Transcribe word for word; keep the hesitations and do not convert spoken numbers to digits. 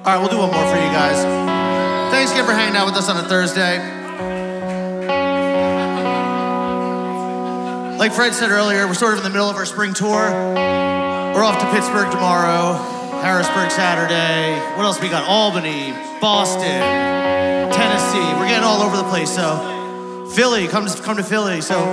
All right, we'll do one more for you guys. Thanks again for hanging out with us on a Thursday. Like Fred said earlier, we're sort of in the middle of our spring tour. We're off to Pittsburgh tomorrow, Harrisburg Saturday. What else we got? Albany, Boston, Tennessee. We're getting all over the place, so Philly, come to, come to Philly. So